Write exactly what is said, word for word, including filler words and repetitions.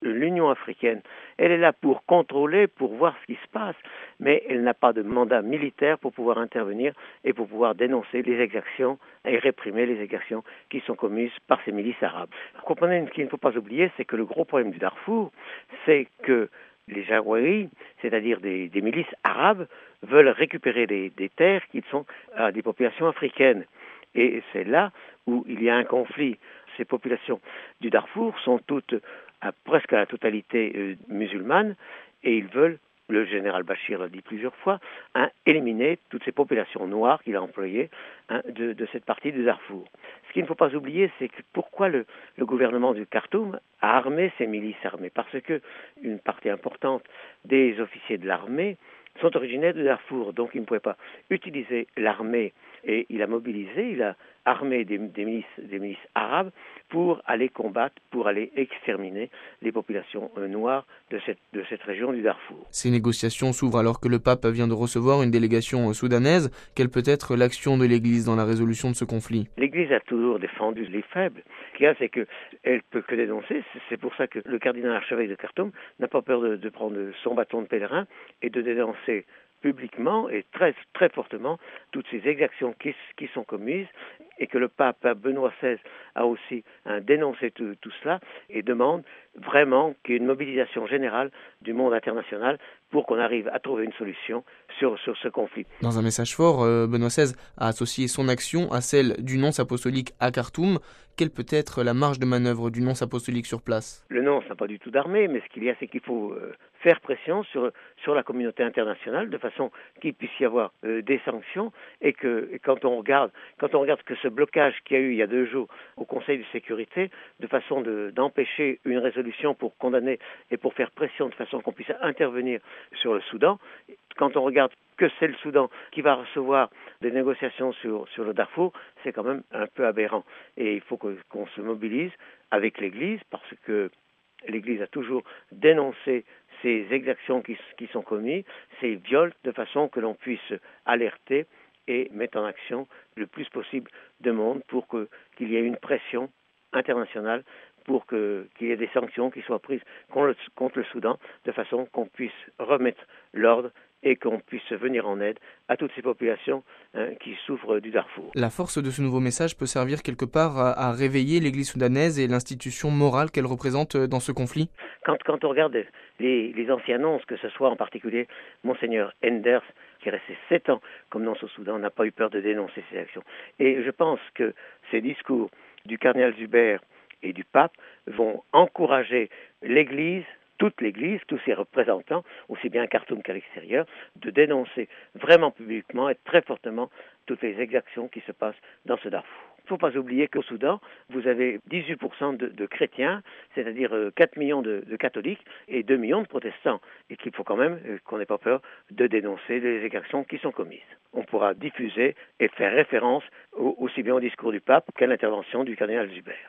l'Union africaine, elle est là pour contrôler, pour voir ce qui se passe, mais elle n'a pas de mandat militaire pour pouvoir intervenir et pour pouvoir dénoncer les exactions et réprimer les exactions qui sont commises par ces milices arabes. Vous comprenez, ce qu'il ne faut pas oublier, c'est que le gros problème du Darfour, c'est que les Janjaweed, c'est-à-dire des, des milices arabes, veulent récupérer des, des terres qui sont à des populations africaines. Et c'est là où il y a un conflit. Ces populations du Darfour sont toutes, à, presque à la totalité euh, musulmanes, et ils veulent, le général Bachir l'a dit plusieurs fois, hein, éliminer toutes ces populations noires qu'il a employées hein, de, de cette partie du Darfour. Ce qu'il ne faut pas oublier, c'est que pourquoi le, le gouvernement du Khartoum a armé ces milices armées. Parce que une partie importante des officiers de l'armée sont originaires du Darfour, donc il ne pouvait pas utiliser l'armée, et il a mobilisé, il a armé des, des, milices, des milices arabes pour aller combattre, pour aller exterminer les populations euh, noires de cette, de cette région du Darfour. Ces négociations s'ouvrent alors que le pape vient de recevoir une délégation soudanaise. Quelle peut être l'action de l'Église dans la résolution de ce conflit ? L'Église a toujours défendu les faibles. Ce qu'il y a, c'est qu'elle ne peut que dénoncer. C'est pour ça que le cardinal archevêque de Khartoum n'a pas peur de, de prendre son bâton de pèlerin et de dénoncer publiquement et très, très fortement toutes ces exactions qui, qui sont commises, et que le pape Benoît seize a aussi hein, dénoncé tout, tout cela et demande vraiment qu'il y ait une mobilisation générale du monde international pour qu'on arrive à trouver une solution sur, sur ce conflit. Dans un message fort, euh, Benoît seize a associé son action à celle du nonce apostolique à Khartoum. Quelle peut être la marge de manœuvre du nonce apostolique sur place ? Le nonce n'a pas du tout d'armée, mais ce qu'il y a, c'est qu'il faut euh, faire pression sur, sur la communauté internationale de façon qu'il puisse y avoir euh, des sanctions, et que et quand on regarde quand on regarde que ce blocage qu'il y a eu il y a deux jours au Conseil de sécurité, de façon de, d'empêcher une résolution pour condamner et pour faire pression de façon qu'on puisse intervenir sur le Soudan, quand on regarde que c'est le Soudan qui va recevoir des négociations sur, sur le Darfour, c'est quand même un peu aberrant. Et il faut que, qu'on se mobilise avec l'Église, parce que l'Église a toujours dénoncé ces exactions qui, qui sont commises, ces viols, de façon que l'on puisse alerter et mettre en action le plus possible de monde pour que, qu'il y ait une pression internationale, pour que, qu'il y ait des sanctions qui soient prises contre le, contre le Soudan, de façon qu'on puisse remettre l'ordre et qu'on puisse venir en aide à toutes ces populations hein, qui souffrent du Darfour. La force de ce nouveau message peut servir quelque part à, à réveiller l'Église soudanaise et l'institution morale qu'elle représente dans ce conflit ? Quand, quand on regarde les, les anciens nonces, que ce soit en particulier Monseigneur Enders, qui est resté sept ans comme nonce au Soudan, n'a pas eu peur de dénoncer ces actions. Et je pense que ces discours du cardinal Zuber et du pape vont encourager l'Église, toute l'Église, tous ses représentants, aussi bien à Khartoum qu'à l'extérieur, de dénoncer vraiment publiquement et très fortement toutes les exactions qui se passent dans ce Darfour. Il ne faut pas oublier qu'au Soudan, vous avez dix-huit pour cent de, de chrétiens, c'est-à-dire quatre millions de, de catholiques et deux millions de protestants, et qu'il faut quand même qu'on n'ait pas peur de dénoncer les exactions qui sont commises. On pourra diffuser et faire référence au, aussi bien au discours du pape qu'à l'intervention du cardinal Zuber.